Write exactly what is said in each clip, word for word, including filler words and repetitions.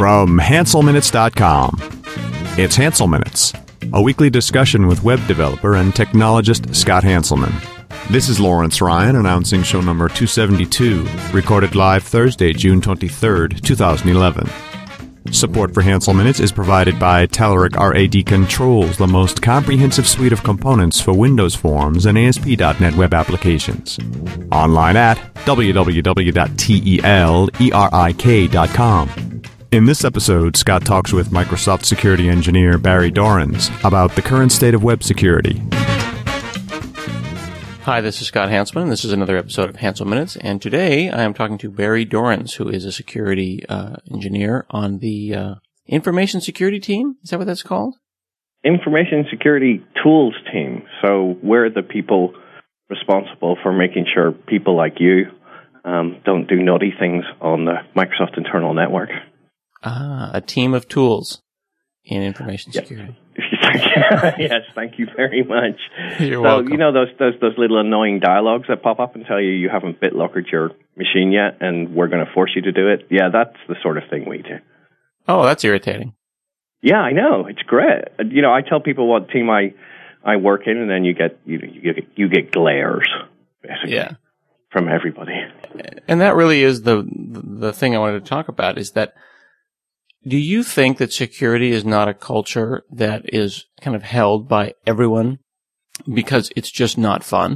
From Hansel Minutes dot com, it's Hansel Minutes, a weekly discussion with web developer and technologist Scott Hanselman. This is Lawrence Ryan announcing show number two seventy-two, recorded live Thursday, June twenty-third, twenty eleven. Support for Hansel Minutes is provided by Telerik R A D Controls, the most comprehensive suite of components for Windows Forms and A S P dot net web applications. Online at w w w dot telerik dot com. In this episode, Scott talks with Microsoft security engineer Barry Dorans about the current state of web security. Hi, this is Scott Hanselman. This is another episode of Hansel Minutes, and today I am talking to Barry Dorans, who is a security uh, engineer on the uh, information security team. Is that what that's called? Information security tools team. So we're the people responsible for making sure people like you um, don't do naughty things on the Microsoft internal network. Ah, a team of tools in information Yep. security. Yes, thank you very much. You're so, welcome. you know those, those those little annoying dialogues that pop up and tell you you haven't BitLockered your machine yet and we're going to force you to do it? Yeah, that's the sort of thing we do. Oh, that's irritating. Yeah, I know. It's great. You know, I tell people what team I, I work in, and then you get you, you get you get glares, basically, Yeah. from everybody. And that really is the the thing I wanted to talk about, is that do you think that security is not a culture that is kind of held by everyone because it's just not fun?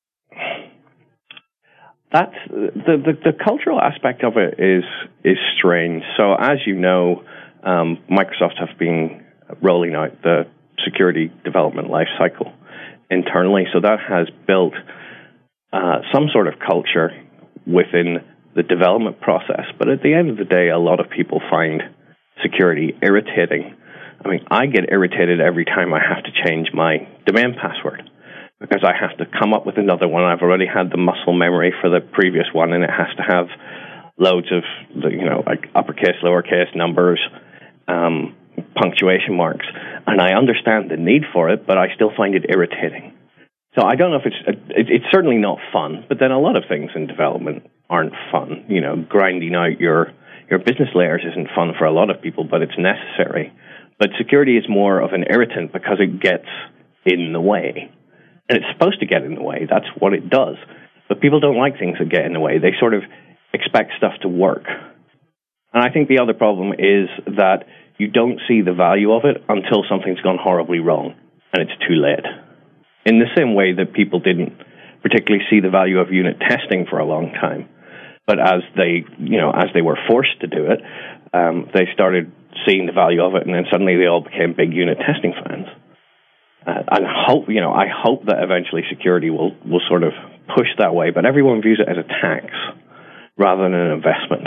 That's the, the the cultural aspect of it is is strange. So as you know, um, Microsoft have been rolling out the security development lifecycle internally. So that has built uh, some sort of culture within the development process. But at the end of the day, a lot of people find security irritating. I mean, I get irritated every time I have to change my domain password because I have to come up with another one. I've already had the muscle memory for the previous one, and it has to have loads of, you know, like uppercase, lowercase numbers, um, punctuation marks. And I understand the need for it, but I still find it irritating. So I don't know if it's, it, it's certainly not fun, but then a lot of things in development aren't fun. You know, grinding out your Your business layers isn't fun for a lot of people, but it's necessary. But security is more of an irritant because it gets in the way. And it's supposed to get in the way. That's what it does. But people don't like things that get in the way. They sort of expect stuff to work. And I think the other problem is that you don't see the value of it until something's gone horribly wrong, and it's too late. In the same way that people didn't particularly see the value of unit testing for a long time. But as they, you know, as they were forced to do it, um, they started seeing the value of it, and then suddenly they all became big unit testing fans. Uh, and hope, you know, I hope that eventually security will, will sort of push that way. But everyone views it as a tax rather than an investment.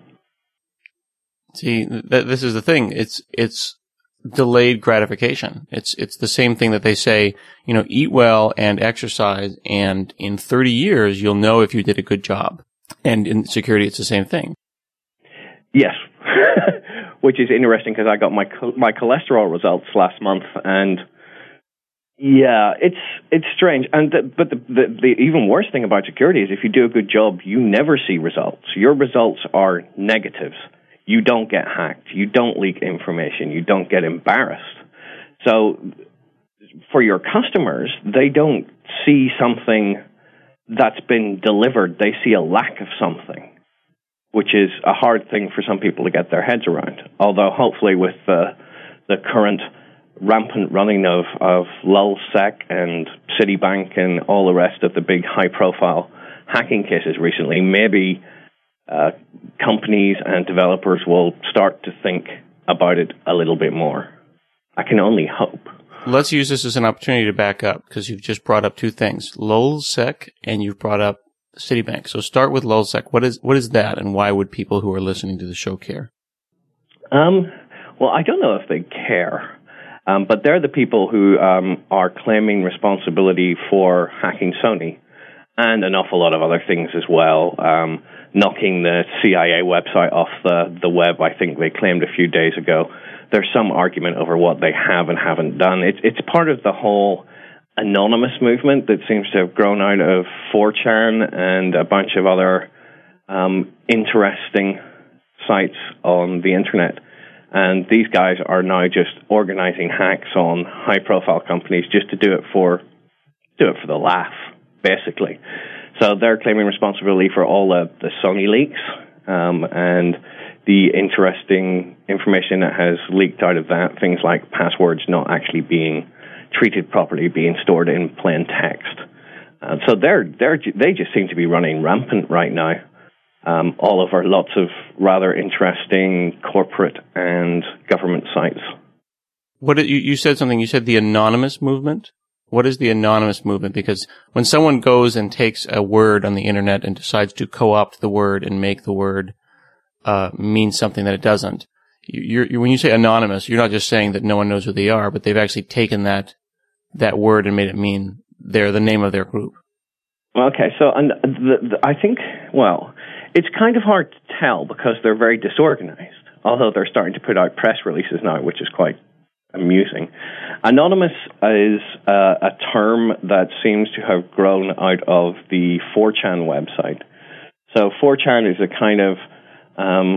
See, th- this is the thing. It's it's delayed gratification. It's it's the same thing that they say, you know, eat well and exercise, and in thirty years you'll know if you did a good job. And in security, it's the same thing. Yes, which is interesting because I got my my cholesterol results last month, and yeah, it's it's strange. And the, but the, the the even worse thing about security is if you do a good job, you never see results. Your results are negatives. You don't get hacked. You don't leak information. You don't get embarrassed. So for your customers, they don't see something that's been delivered. They see a lack of something, which is a hard thing for some people to get their heads around. Although hopefully with the the current rampant running of, of LulzSec and Citibank and all the rest of the big high-profile hacking cases recently, maybe uh, companies and developers will start to think about it a little bit more. I can only hope. Let's use this as an opportunity to back up, because you've just brought up two things, LulzSec and you've brought up Citibank. So start with LulzSec. What is what is that, and why would people who are listening to the show care? Um, well, I don't know if they care, um, but they're the people who um, are claiming responsibility for hacking Sony and an awful lot of other things as well, um, knocking the C I A website off the, the web, I think they claimed a few days ago. There's some argument over what they have and haven't done. It's it's part of the whole anonymous movement that seems to have grown out of four chan and a bunch of other um, interesting sites on the internet. And these guys are now just organizing hacks on high-profile companies just to do it for do it for the laugh, basically. So they're claiming responsibility for all the, the Sony leaks um, and the interesting information that has leaked out of that, things like passwords not actually being treated properly, being stored in plain text. Uh, so they're they're they just seem to be running rampant right now. Um, all over lots of rather interesting corporate and government sites. What you, you said something? You said the anonymous movement. What is the anonymous movement? Because when someone goes and takes a word on the internet and decides to co-opt the word and make the word uh, mean something that it doesn't, you're, you're, when you say anonymous, you're not just saying that no one knows who they are, but they've actually taken that that word and made it mean they're the name of their group. Okay, so and the, the, I think, well, it's kind of hard to tell because they're very disorganized, although they're starting to put out press releases now, which is quite amusing. Anonymous is uh, a term that seems to have grown out of the four chan website. So four chan is a kind of, um,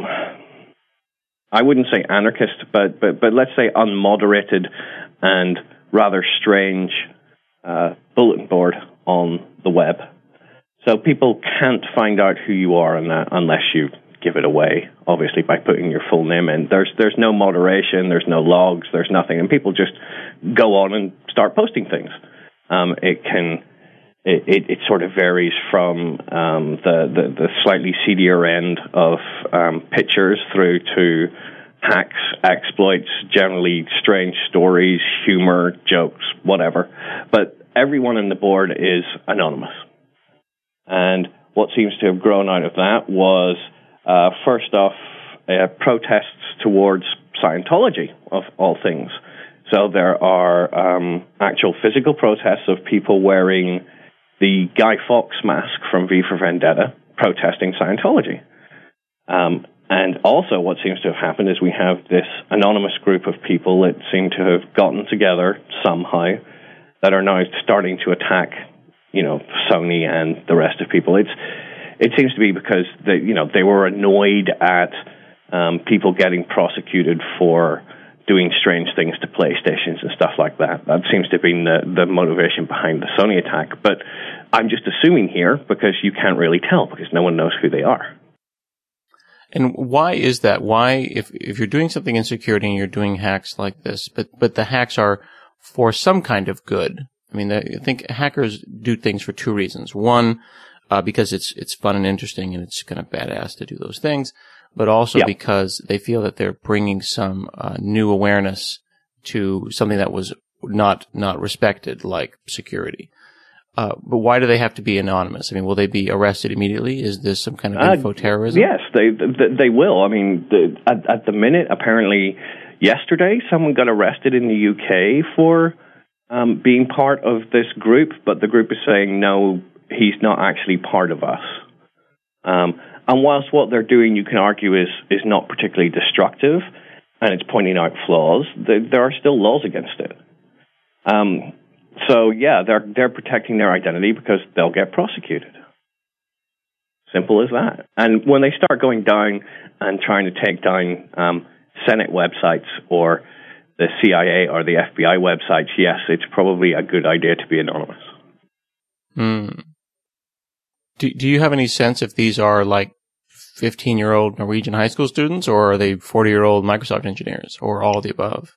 I wouldn't say anarchist, but, but, but let's say unmoderated and rather strange uh, bulletin board on the web. So people can't find out who you are on that unless you give it away, obviously, by putting your full name in. There's there's no moderation, there's no logs, there's nothing, and people just go on and start posting things. Um, it can it, it, it sort of varies from um, the, the the slightly seedier end of um, pictures through to hacks, exploits, generally strange stories, humor, jokes, whatever. But everyone on the board is anonymous. And what seems to have grown out of that was, uh, first off, uh, protests towards Scientology, of all things. So there are um, actual physical protests of people wearing the Guy Fawkes mask from V for Vendetta, protesting Scientology. Um, and also what seems to have happened is we have this anonymous group of people that seem to have gotten together somehow that are now starting to attack, you know, Sony and the rest of people. It's it seems to be because they, you know, they were annoyed at um, people getting prosecuted for doing strange things to PlayStations and stuff like that. That seems to have been the, the motivation behind the Sony attack. But I'm just assuming here because you can't really tell because no one knows who they are. And why is that? Why, if if you're doing something in security and you're doing hacks like this, but but the hacks are for some kind of good. I mean, I think hackers do things for two reasons. One, uh, because it's it's fun and interesting and it's kind of badass to do those things, but also yep. because they feel that they're bringing some uh, new awareness to something that was not not respected, like security. Uh, but why do they have to be anonymous? I mean, will they be arrested immediately? Is this some kind of uh, info terrorism? Yes, they, they they will. I mean, the, at, at the minute, apparently, yesterday, someone got arrested in the U K for um, being part of this group, but the group is saying, no, he's not actually part of us. Um, and whilst what they're doing, you can argue, is is not particularly destructive, and it's pointing out flaws, there, there are still laws against it. Um So, yeah, they're they're protecting their identity because they'll get prosecuted. Simple as that. And when they start going down and trying to take down um, Senate websites or the C I A or the F B I websites, yes, it's probably a good idea to be anonymous. Hmm. Do, do you have any sense if these are like fifteen-year-old Norwegian high school students, or are they forty-year-old Microsoft engineers, or all of the above?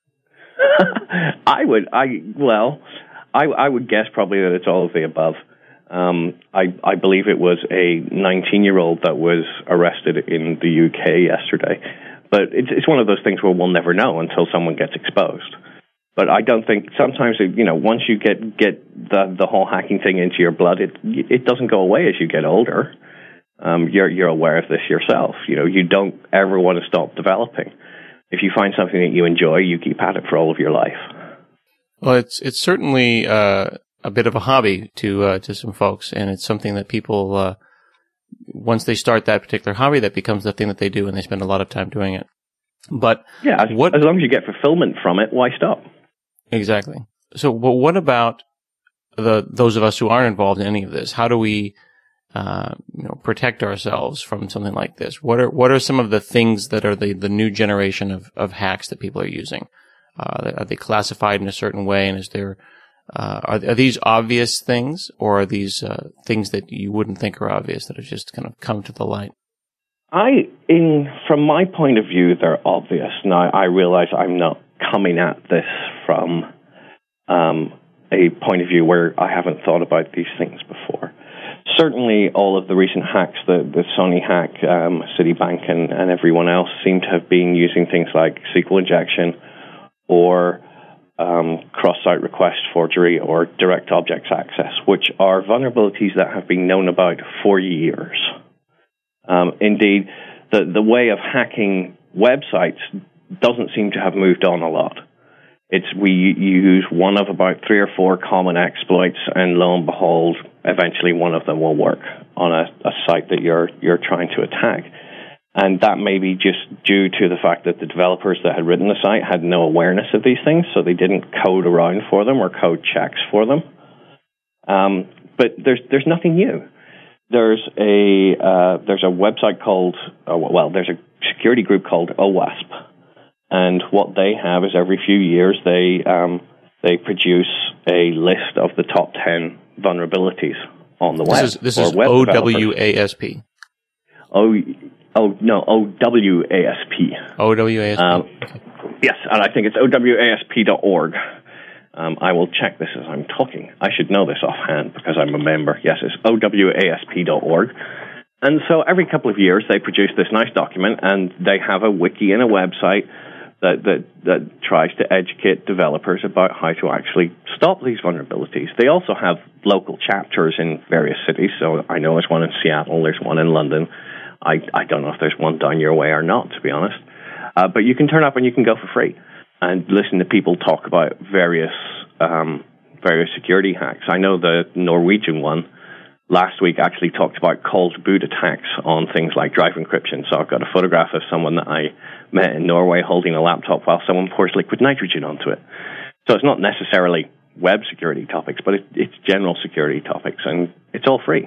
I would, I well... I, I would guess probably that it's all of the above. Um, I, I believe it was a nineteen-year-old that was arrested in the U K yesterday. But it's, it's one of those things where we'll never know until someone gets exposed. But I don't think, sometimes, it, you know, once you get, get the, the whole hacking thing into your blood, it it doesn't go away as you get older. Um, you're, you're aware of this yourself. You know, you don't ever want to stop developing. If you find something that you enjoy, you keep at it for all of your life. Well, it's it's certainly uh, a bit of a hobby to uh, to some folks, and it's something that people, uh, once they start that particular hobby, that becomes the thing that they do, and they spend a lot of time doing it. But yeah, as, what, as long as you get fulfillment from it, why stop? Exactly. So, but what about the those of us who aren't involved in any of this? How do we uh, you know, protect ourselves from something like this? What are what are some of the things that are the, the new generation of, of hacks that people are using? Uh, are they classified in a certain way, and is there uh, are are these obvious things, or are these uh, things that you wouldn't think are obvious that have just kind of come to the light? I, in from my point of view, they're obvious. Now, I realize I'm not coming at this from um, a point of view where I haven't thought about these things before. Certainly, all of the recent hacks, the, the Sony hack, um, Citibank, and, and everyone else seem to have been using things like S Q L injection or um, cross-site request forgery or direct objects access, which are vulnerabilities that have been known about for years. Um, indeed, the, the way of hacking websites doesn't seem to have moved on a lot. It's we use one of about three or four common exploits, and lo and behold, eventually one of them will work on a, a site that you're you're trying to attack. And that may be just due to the fact that the developers that had written the site had no awareness of these things, so they didn't code around for them or code checks for them. Um, but there's there's nothing new. There's a uh, there's a website called uh, well, there's a security group called OWASP. And what they have is every few years they um, they produce a list of the top ten vulnerabilities on the web. This is, this is O W A S P. Oh, oh no, O W A S P. O W A S P. Um, yes, and I think it's O W A S P dot org. Um, I will check this as I'm talking. I should know this offhand because I'm a member. Yes, it's O W A S P dot org. And so every couple of years they produce this nice document, and they have a wiki and a website That, that that tries to educate developers about how to actually stop these vulnerabilities. They also have local chapters in various cities. So I know there's one in Seattle, there's one in London. I, I don't know if there's one down your way or not, to be honest. Uh, but you can turn up and you can go for free and listen to people talk about various um, various security hacks. I know the Norwegian one last week actually talked about cold boot attacks on things like drive encryption. So I've got a photograph of someone that I met in Norway holding a laptop while someone pours liquid nitrogen onto it. So it's not necessarily web security topics, but it, it's general security topics, and it's all free.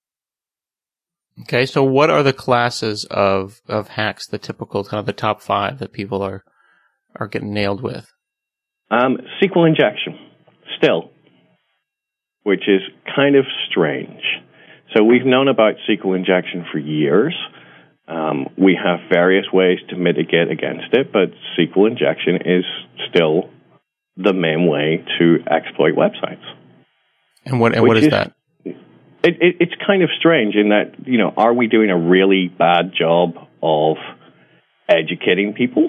Okay, so what are the classes of, of hacks, the typical kind of the top five that people are are getting nailed with? Um, S Q L injection, still, which is kind of strange. So we've known about S Q L injection for years. Um, we have various ways to mitigate against it, but S Q L injection is still the main way to exploit websites. And what and what is, is that? It, it, it's kind of strange in that, you know, are we doing a really bad job of educating people?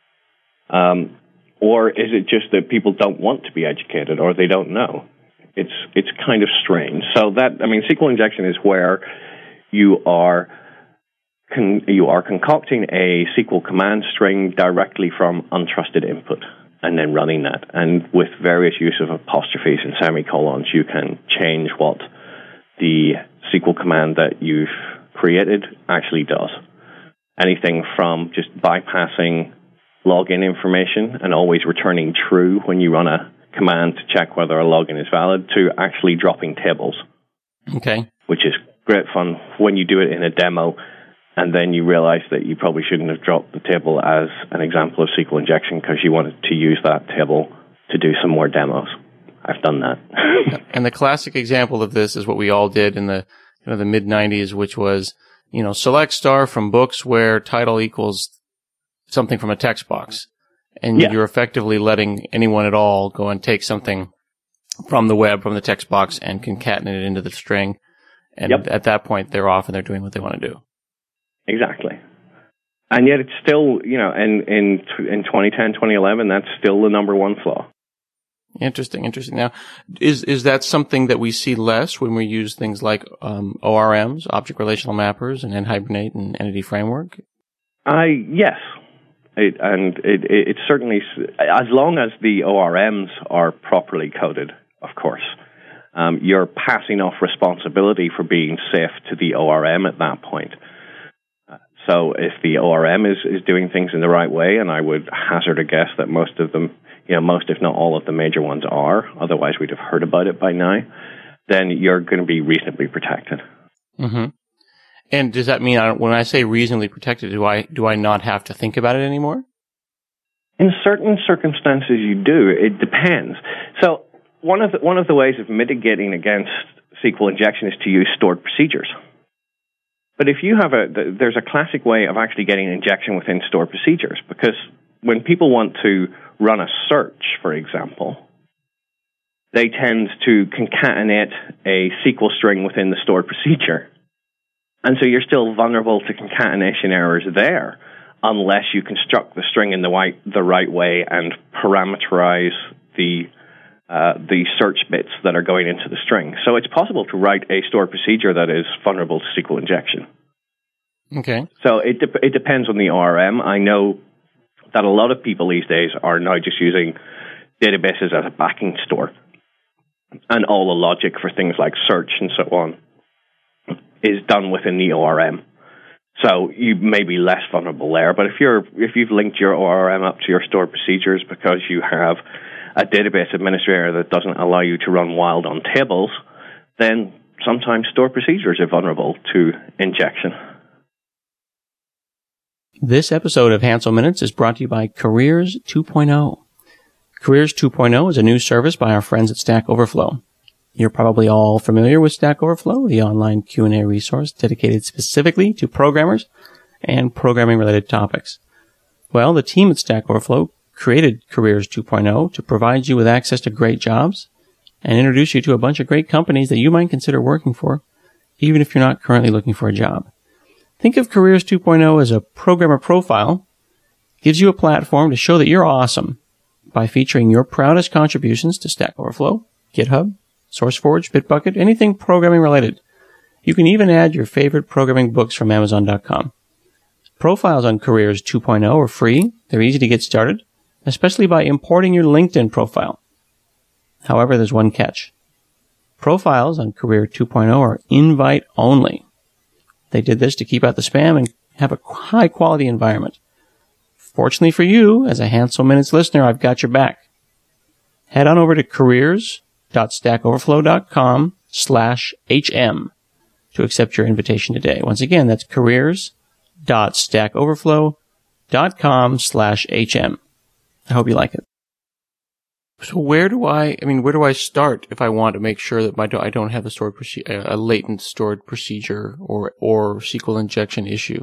Um, or is it just that people don't want to be educated or they don't know? It's it's kind of strange. So that, I mean, S Q L injection is where you are con, you are concocting a S Q L command string directly from untrusted input and then running that. And with various use of apostrophes and semicolons, you can change what the S Q L command that you've created actually does. Anything from just bypassing login information and always returning true when you run a command to check whether a login is valid, to actually dropping tables. Okay. Which is great fun when you do it in a demo, and then you realize that you probably shouldn't have dropped the table as an example of S Q L injection because you wanted to use that table to do some more demos. I've done that. And the classic example of this is what we all did in the you know, the mid nineties, which was, you know, select star from books where title equals something from a text box. And yeah. You're effectively letting anyone at all go and take something from the web, from the text box, and concatenate it into the string. And yep. At that point, they're off and they're doing what they want to do. Exactly. And yet it's still, you know, in, in, in twenty ten, twenty eleven, that's still the number one flaw. Interesting, interesting. Now, is is that something that we see less when we use things like um, O R Ms, object relational mappers, and NHibernate and Entity Framework? I yes. It, and it, it, it certainly, as long as the O R Ms are properly coded, of course, um, you're passing off responsibility for being safe to the O R M at that point. Uh, so if the O R M is, is doing things in the right way, and I would hazard a guess that most of them, you know, most if not all of the major ones are, otherwise we'd have heard about it by now, then you're going to be reasonably protected. Mm-hmm. And does that mean I don't, when I say reasonably protected, do I do I not have to think about it anymore? In certain circumstances, you do. It depends. So one of the, one of the ways of mitigating against S Q L injection is to use stored procedures. But if you have a, there's a classic way of actually getting injection within stored procedures, because when people want to run a search, for example, they tend to concatenate a S Q L string within the stored procedure. And so you're still vulnerable to concatenation errors there unless you construct the string in the right, the right way and parameterize the uh, the search bits that are going into the string. So it's possible to write a stored procedure that is vulnerable to S Q L injection. Okay. So it de- it depends on the O R M. I know that a lot of people these days are now just using databases as a backing store. And all the logic for things like search and so on is done within the O R M. So you may be less vulnerable there. But if you're if you've linked your O R M up to your stored procedures because you have a database administrator that doesn't allow you to run wild on tables, then sometimes stored procedures are vulnerable to injection. This episode of Hansel Minutes is brought to you by Careers two point oh. Careers two point oh is a new service by our friends at Stack Overflow. You're probably all familiar with Stack Overflow, the online Q and A resource dedicated specifically to programmers and programming-related topics. Well, the team at Stack Overflow created Careers two point oh to provide you with access to great jobs and introduce you to a bunch of great companies that you might consider working for, even if you're not currently looking for a job. Think of Careers two point oh as a programmer profile. It gives you a platform to show that you're awesome by featuring your proudest contributions to Stack Overflow, GitHub, SourceForge, Bitbucket, anything programming related. You can even add your favorite programming books from Amazon dot com. Profiles on Careers two point oh are free. They're easy to get started, especially by importing your LinkedIn profile. However, there's one catch. Profiles on Career two point oh are invite only. They did this to keep out the spam and have a high quality environment. Fortunately for you, as a Hansel Minutes listener, I've got your back. Head on over to careers.stackoverflow.com slash HM to accept your invitation today. Once again, that's careers.stackoverflow.com slash HM. I hope you like it. So where do I, I mean, where do I start if I want to make sure that my I don't have a stored proce- a latent stored procedure or or S Q L injection issue?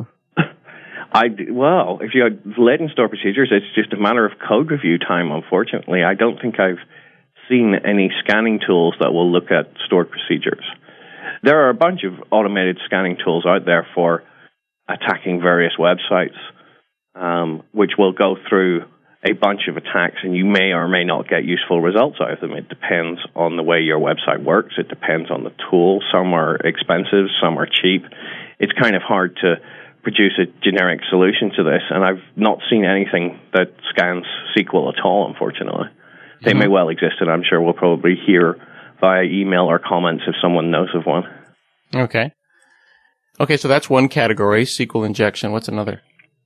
I well, if you have latent stored procedures, it's just a matter of code review time. Unfortunately, I don't think I've seen any scanning tools that will look at stored procedures. There are a bunch of automated scanning tools out there for attacking various websites, um, which will go through a bunch of attacks, and you may or may not get useful results out of them. It depends on the way your website works. It depends on the tool. Some are expensive, some are cheap. It's kind of hard to produce a generic solution to this, and I've not seen anything that scans S Q L at all, unfortunately. They mm-hmm. may well exist, and I'm sure we'll probably hear via email or comments if someone knows of one. Okay. Okay, so that's one category, S Q L injection. What's another?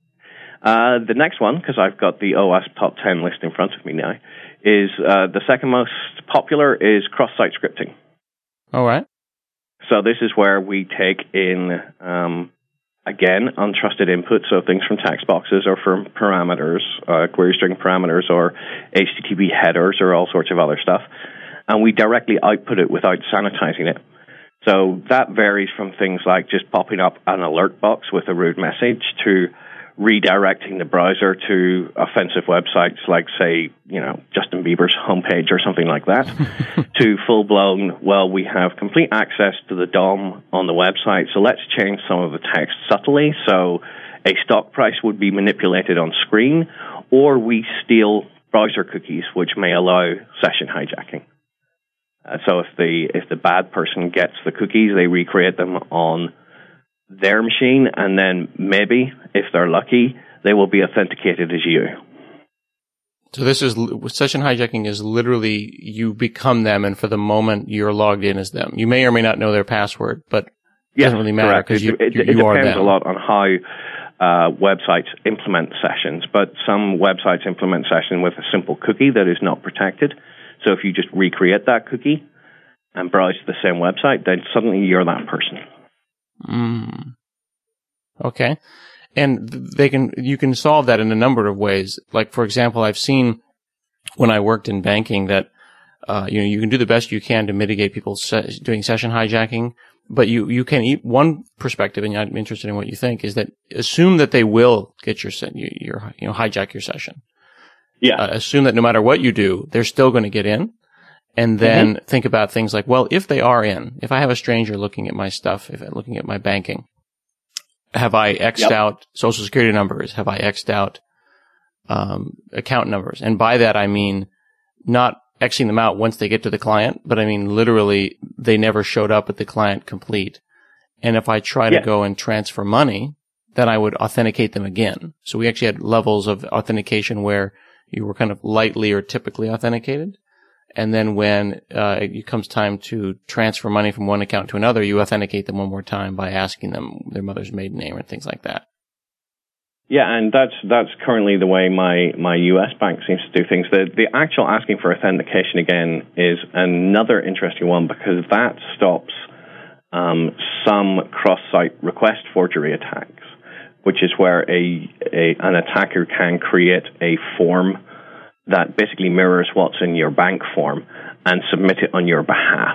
Uh, the next one, because I've got the O W A S P top ten list in front of me now, is uh, the second most popular is cross-site scripting. All right. So this is where we take in, um, again, untrusted input, so things from text boxes or from parameters, uh, query string parameters or H T T P headers or all sorts of other stuff, and we directly output it without sanitizing it. So that varies from things like just popping up an alert box with a rude message to redirecting the browser to offensive websites like, say, you know, Justin Bieber's homepage or something like that, to full-blown, well, we have complete access to the D O M on the website, so let's change some of the text subtly so a stock price would be manipulated on screen, or we steal browser cookies, which may allow session hijacking. Uh, so if the if the bad person gets the cookies, they recreate them on their machine, and then maybe, if they're lucky, they will be authenticated as you. So this is, session hijacking is literally you become them, and for the moment you're logged in as them. You may or may not know their password, but it yes, doesn't really matter because you, it, you, it, you it are them. It depends a lot on how uh, websites implement sessions, but some websites implement session with a simple cookie that is not protected. So if you just recreate that cookie and browse the same website, then suddenly you're that person. Mm. Okay. And they can, you can solve that in a number of ways. Like, for example, I've seen when I worked in banking that, uh, you know, you can do the best you can to mitigate people se- doing session hijacking, but you, you can eat one perspective, and I'm interested in what you think, is that assume that they will get your, your, you know, hijack your session. Yeah. Uh, assume that no matter what you do, they're still going to get in. And then mm-hmm. think about things like, well, if they are in, if I have a stranger looking at my stuff, if I'm looking at my banking, have I X'd yep. out social security numbers? Have I X'd out um, account numbers? And by that, I mean not Xing them out once they get to the client, but I mean literally they never showed up at the client complete. And if I try yeah. to go and transfer money, then I would authenticate them again. So we actually had levels of authentication where you were kind of lightly or typically authenticated. And then when uh, it comes time to transfer money from one account to another, you authenticate them one more time by asking them their mother's maiden name and things like that. Yeah, and that's that's currently the way my, my U S bank seems to do things. The, the actual asking for authentication again is another interesting one because that stops um, some cross-site request forgery attacks, which is where a, a an attacker can create a form that basically mirrors what's in your bank form and submit it on your behalf.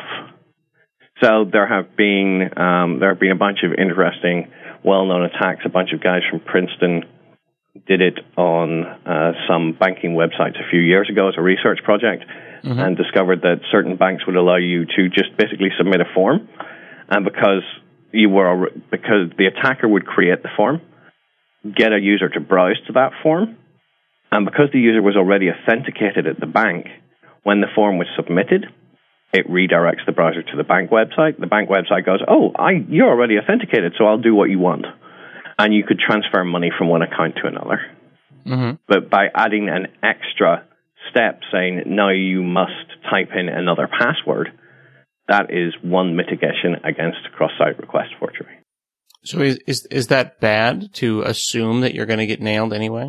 So there have been um, there have been a bunch of interesting, well-known attacks. A bunch of guys from Princeton did it on uh, some banking websites a few years ago as a research project, mm-hmm. and discovered that certain banks would allow you to just basically submit a form, and because you were because the attacker would create the form, get a user to browse to that form. And because the user was already authenticated at the bank, when the form was submitted, it redirects the browser to the bank website. The bank website goes, oh, I, you're already authenticated, so I'll do what you want. And you could transfer money from one account to another. Mm-hmm. But by adding an extra step saying, now you must type in another password, that is one mitigation against cross-site request forgery. So is, is, is that bad to assume that you're going to get nailed anyway?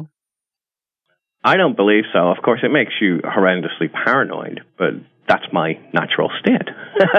I don't believe so. Of course, it makes you horrendously paranoid, but that's my natural state.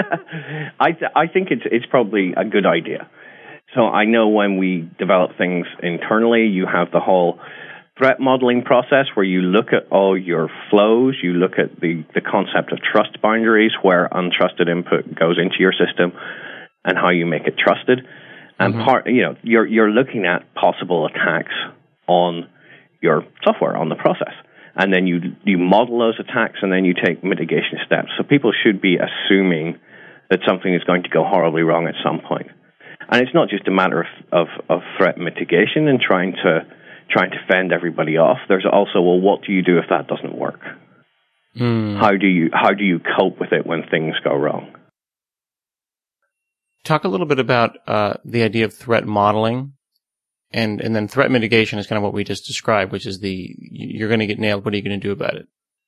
I th- I think it's it's probably a good idea. So I know when we develop things internally, you have the whole threat modeling process where you look at all your flows, you look at the, the concept of trust boundaries, where untrusted input goes into your system and how you make it trusted. And mm-hmm. part, you know, you're you're looking at possible attacks on your software, on the process. And then you you model those attacks, and then you take mitigation steps. So people should be assuming that something is going to go horribly wrong at some point. And it's not just a matter of, of, of threat mitigation and trying to trying to fend everybody off. There's also, well, what do you do if that doesn't work? Mm. How do you how do you cope with it when things go wrong? Talk a little bit about uh, the idea of threat modeling. And and then threat mitigation is kind of what we just described, which is the, you're going to get nailed, what are you going to do about it?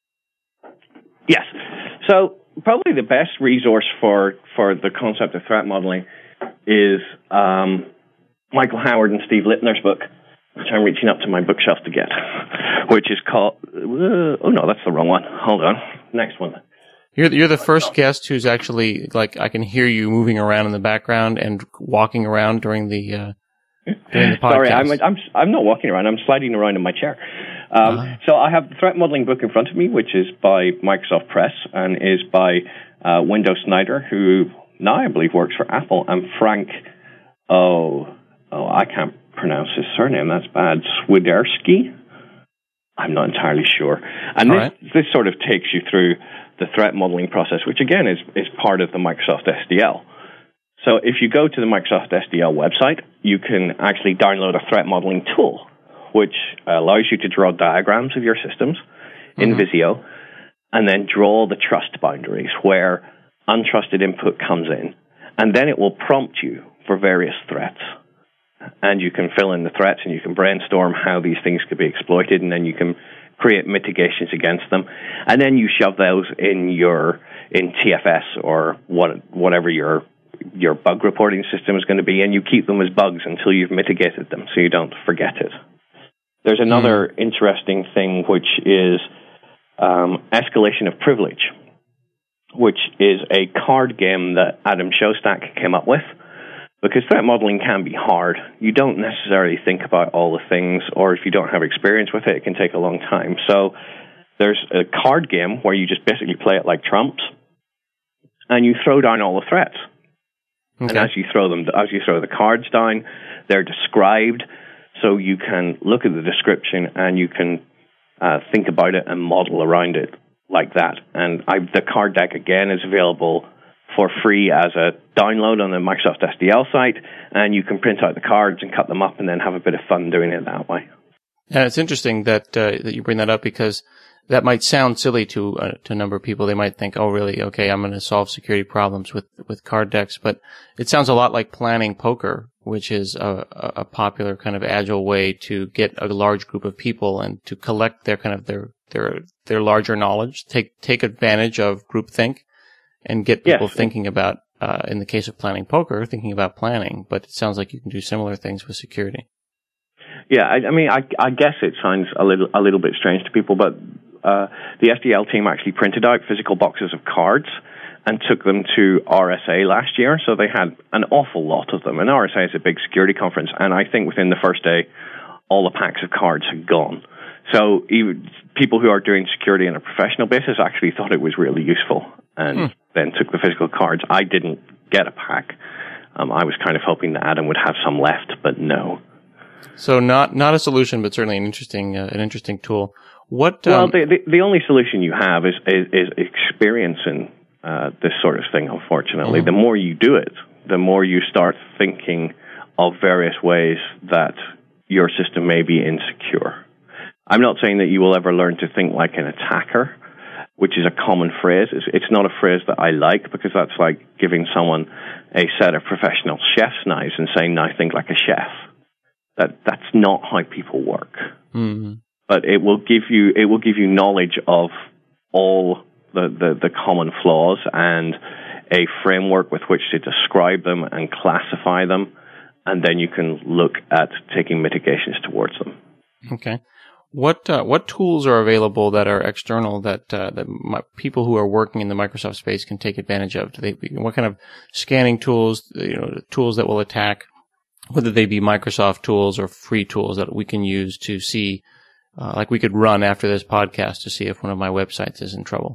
Yes. So probably the best resource for, for the concept of threat modeling is um, Michael Howard and Steve Littner's book, which I'm reaching up to my bookshelf to get, which is called, uh, oh no, that's the wrong one. Hold on. Next one. You're the, you're the first guest who's actually, like, I can hear you moving around in the background and walking around during the, uh, Sorry, I'm, I'm I'm not walking around. I'm sliding around in my chair. Um, uh-huh. So I have the threat modeling book in front of me, which is by Microsoft Press and is by uh, Wendell Snyder, who now I believe works for Apple, and Frank, oh, oh, I can't pronounce his surname. That's bad. Swiderski? I'm not entirely sure. And this, right. this sort of takes you through the threat modeling process, which again is, is part of the Microsoft S D L. So if you go to the Microsoft S D L website, you can actually download a threat modeling tool, which allows you to draw diagrams of your systems in mm-hmm. Visio, and then draw the trust boundaries where untrusted input comes in. And then it will prompt you for various threats. And you can fill in the threats, and you can brainstorm how these things could be exploited, and then you can create mitigations against them. And then you shove those in your in T F S or what, whatever your your bug reporting system is going to be, and you keep them as bugs until you've mitigated them so you don't forget it. There's another mm. interesting thing, which is um, escalation of privilege, which is a card game that Adam Shostak came up with. because threat modeling can be hard. You don't necessarily think about all the things, or if you don't have experience with it, it can take a long time. So there's a card game where you just basically play it like trumps, and you throw down all the threats. Okay. And as you throw them, as you throw the cards down, they're described, so you can look at the description and you can uh, think about it and model around it like that. And I, the card deck, again, is available for free as a download on the Microsoft S D L site, and you can print out the cards and cut them up and then have a bit of fun doing it that way. And it's interesting that uh, that you bring that up, because that might sound silly to uh, to a number of people. They might think, oh, really? Okay, I'm going to solve security problems with, with card decks. But it sounds a lot like planning poker, which is a, a popular kind of agile way to get a large group of people and to collect their kind of their their their larger knowledge, take take advantage of groupthink, and get people yes. thinking about, uh, in the case of planning poker, thinking about planning. But it sounds like you can do similar things with security. Yeah, I, I mean, I, I guess it sounds a little a little bit strange to people, but uh, the S D L team actually printed out physical boxes of cards and took them to R S A last year. So they had an awful lot of them. And R S A is a big security conference, and I think within the first day, all the packs of cards had gone. So even people who are doing security on a professional basis actually thought it was really useful, and hmm. then took the physical cards. I didn't get a pack. Um, I was kind of hoping that Adam would have some left, but no. So not not a solution, but certainly an interesting uh, an interesting tool. What? Um, well, the, the the only solution you have is is, is experience in uh, this sort of thing. Unfortunately, mm-hmm. the more you do it, the more you start thinking of various ways that your system may be insecure. I'm not saying that you will ever learn to think like an attacker, which is a common phrase. It's, it's not a phrase that I like, because that's like giving someone a set of professional chef's knives and saying, now think like a chef. That that's not how people work. Mm-hmm. But it will give you it will give you knowledge of all the, the, the common flaws and a framework with which to describe them and classify them, and then you can look at taking mitigations towards them. Okay. What uh, what tools are available that are external that uh, that my, people who are working in the Microsoft space can take advantage of? Do they? What kind of scanning tools? You know, tools that will attack, whether they be Microsoft tools or free tools that we can use to see, uh, like we could run after this podcast to see if one of my websites is in trouble.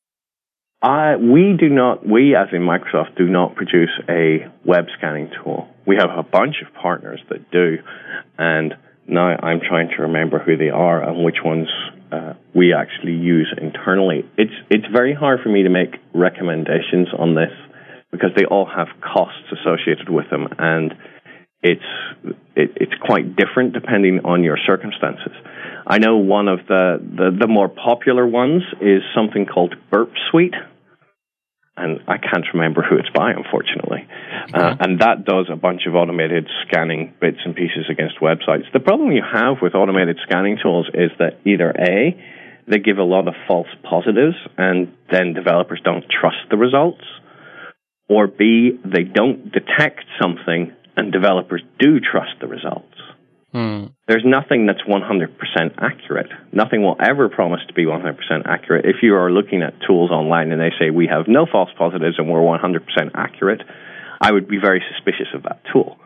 Uh, we do not. We, as in Microsoft, do not produce a web scanning tool. We have a bunch of partners that do, and now I'm trying to remember who they are and which ones uh, we actually use internally. It's it's very hard for me to make recommendations on this because they all have costs associated with them, and it's it, it's quite different depending on your circumstances. I know one of the, the, the more popular ones is something called Burp Suite, and I can't remember who it's by, unfortunately. Okay. Uh, and that does a bunch of automated scanning bits and pieces against websites. The problem you have with automated scanning tools is that either A, they give a lot of false positives, and then developers don't trust the results, or B, they don't detect something, and developers do trust the results. Hmm. There's nothing that's one hundred percent accurate. Nothing will ever promise to be one hundred percent accurate. If you are looking at tools online and they say we have no false positives and we're one hundred percent accurate, I would be very suspicious of that tool.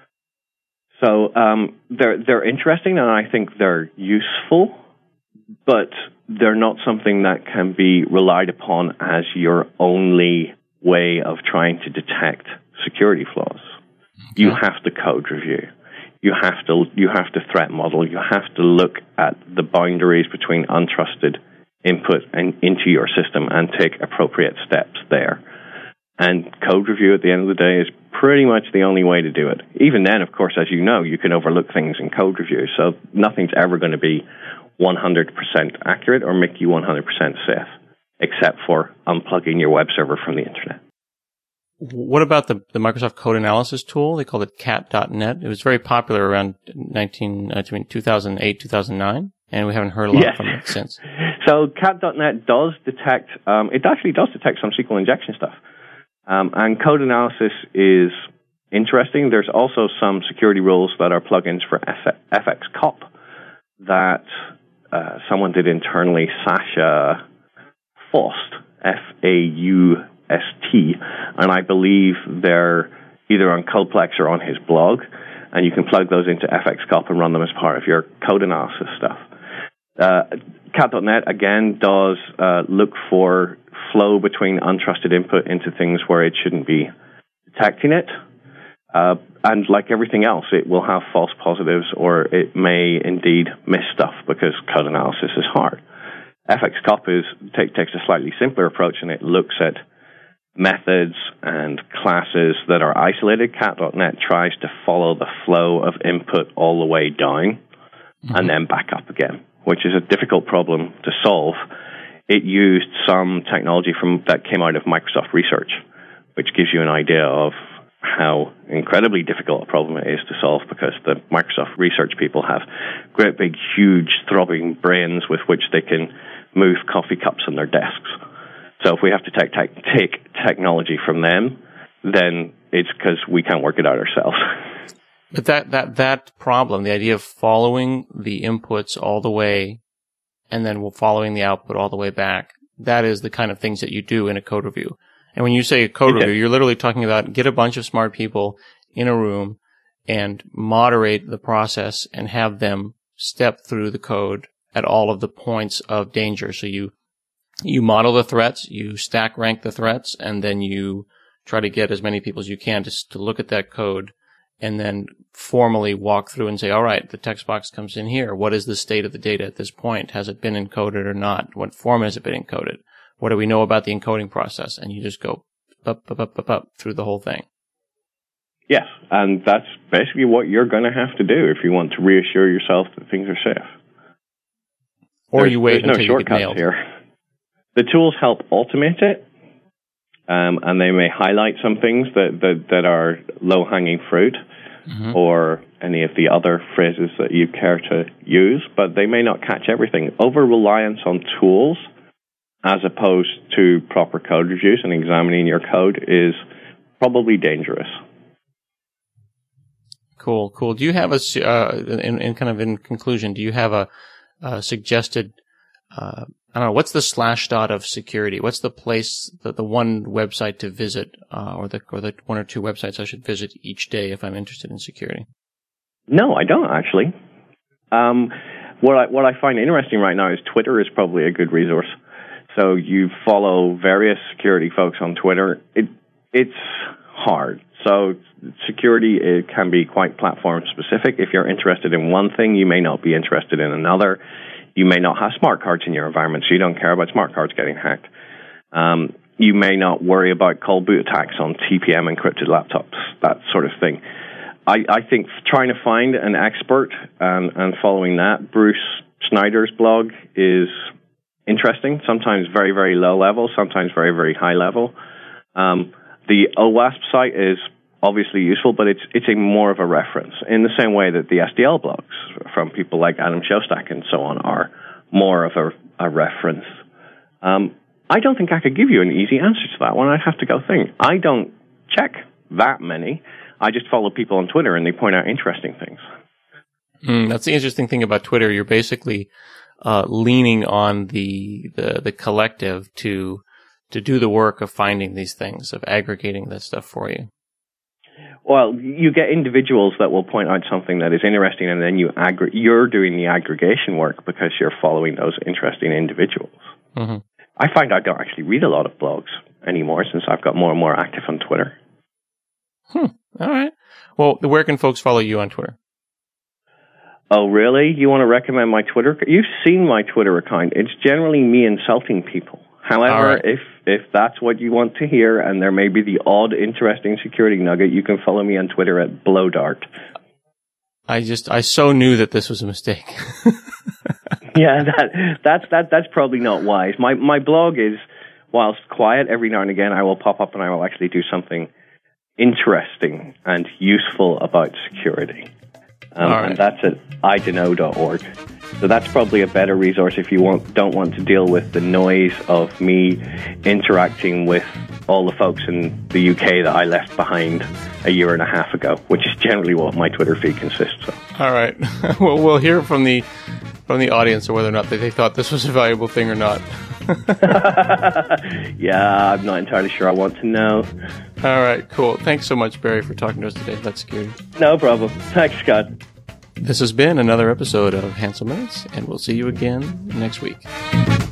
So um, they're they're interesting, and I think they're useful, but they're not something that can be relied upon as your only way of trying to detect security flaws. Okay. You have to code review. You have to you have to threat model. You have to look at the boundaries between untrusted input and into your system and take appropriate steps there. And code review at the end of the day is pretty much the only way to do it. Even then, of course, as you know, you can overlook things in code review. So nothing's ever going to be one hundred percent accurate or make you one hundred percent safe, except for unplugging your web server from the internet. What about the, the Microsoft Code Analysis tool? They called it cat dot net. It was very popular around nineteen, uh, two thousand eight, two thousand nine, and we haven't heard a lot yes. from it since. So cat dot net does detect, um, it actually does detect some S Q L injection stuff. Um, and code analysis is interesting. There's also some security rules that are plugins for F X C O P that uh, someone did internally, Sasha Faust, F A U S T, and I believe they're either on Codeplex or on his blog, and you can plug those into F X Cop and run them as part of your code analysis stuff. Uh, cat dot net, again, does uh, look for flow between untrusted input into things where it shouldn't be detecting it. Uh, and like everything else, it will have false positives, or it may indeed miss stuff because code analysis is hard. F X Cop is, take, takes a slightly simpler approach, and it looks at methods and classes that are isolated. cat dot net tries to follow the flow of input all the way down mm-hmm. and then back up again, which is a difficult problem to solve. It used some technology from that came out of Microsoft Research, which gives you an idea of how incredibly difficult a problem it is to solve, because the Microsoft Research people have great big, huge, throbbing brains with which they can move coffee cups on their desks. So if we have to take, take, take technology from them, then it's because we can't work it out ourselves. But that, that, that problem, the idea of following the inputs all the way and then following the output all the way back, that is the kind of things that you do in a code review. And when you say a code review, you're literally talking about get a bunch of smart people in a room and moderate the process and have them step through the code at all of the points of danger. So you you model the threats, you stack rank the threats, and then you try to get as many people as you can to, to look at that code and then formally walk through and say, all right, the text box comes in here. What is the state of the data at this point? Has it been encoded or not? What form has it been encoded? What do we know about the encoding process? And you just go up, up, up, up, up through the whole thing. Yes, and that's basically what you're going to have to do if you want to reassure yourself that things are safe. Or there's, you wait there's until no you get nailed. Here. The tools help automate it, um, and they may highlight some things that, that, that are low-hanging fruit, mm-hmm. or any of the other phrases that you care to use, but they may not catch everything. Over-reliance on tools as opposed to proper code reviews and examining your code is probably dangerous. Cool, cool. Do you have a, uh, in, in kind of in conclusion, do you have a, a suggested, uh, I don't know, what's the slash dot of security? What's the place, the, the one website to visit, uh, or the, or the one or two websites I should visit each day if I'm interested in security? No, I don't actually. Um, what I, what I find interesting right now is Twitter is probably a good resource. So you follow various security folks on Twitter. It it's hard. So security, it can be quite platform specific. If you're interested in one thing, you may not be interested in another. You may not have smart cards in your environment, so you don't care about smart cards getting hacked. Um, you may not worry about cold boot attacks on T P M encrypted laptops, that sort of thing. I, I think trying to find an expert um, and following that, Bruce Snyder's blog is interesting, sometimes very, very low level, sometimes very, very high level. Um, the OWASP site is obviously useful, but it's it's a more of a reference, in the same way that the S D L blogs from people like Adam Shostak and so on are more of a, a reference. Um, I don't think I could give you an easy answer to that one. I'd have to go think. I don't check that many. I just follow people on Twitter, and they point out interesting things. Mm, that's the interesting thing about Twitter. You're basically uh, leaning on the, the the collective to to do the work of finding these things, of aggregating this stuff for you. Well, you get individuals that will point out something that is interesting, and then you aggr- you're doing the aggregation work because you're following those interesting individuals. Mm-hmm. I find I don't actually read a lot of blogs anymore since I've got more and more active on Twitter. Hmm. All right. Well, where can folks follow you on Twitter? Oh, really? You want to recommend my Twitter? You've seen my Twitter account. It's generally me insulting people. However, right. if if that's what you want to hear, and there may be the odd, interesting security nugget, you can follow me on Twitter at Blowdart. I just, I so knew that this was a mistake. yeah, that that's that that's probably not wise. My my blog is, whilst quiet, every now and again I will pop up and I will actually do something interesting and useful about security. Um, right. And that's at I D N O dot org. So that's probably a better resource if you want, don't want to deal with the noise of me interacting with all the folks in the U K that I left behind a year and a half ago, which is generally what my Twitter feed consists of. All right. Well, we'll hear from the from the audience or whether or not they, they thought this was a valuable thing or not. Yeah, I'm not entirely sure I want to know. All right, cool. Thanks so much, Barry, for talking to us today about security. No problem. Thanks, Scott. This has been another episode of Hansel Minutes, and we'll see you again next week.